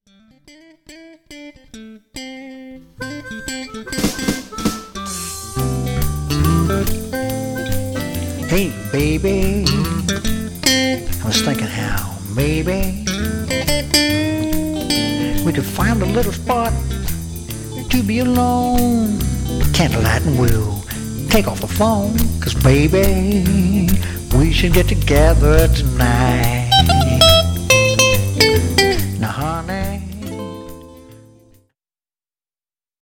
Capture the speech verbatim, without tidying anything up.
Hey, baby, I was thinking how maybe we could find a little spot to be alone. Candlelight and we'll take off the phone, 'cause baby, we should get together tonight.